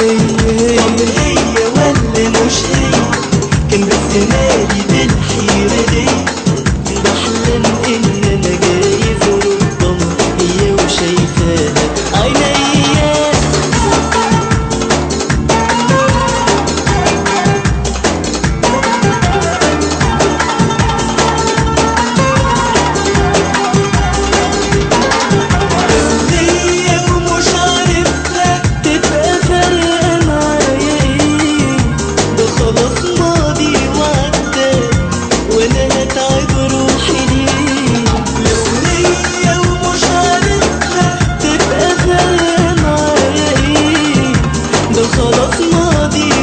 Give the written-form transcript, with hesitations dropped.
طب هي ولا مش هي؟ كان بس مالي بالحيرة دي، بحلم ان انا جاي في اوروبا هي وشايفاها عينيا. ليا ومش عارفها تبقى فارقة معايا ايه، ده خلاص ماضي وعدى وانا هتعب روحي ليه. لو ليا ومش عارفها تبقى فارقة معايا ايه، ده خلاص ماضي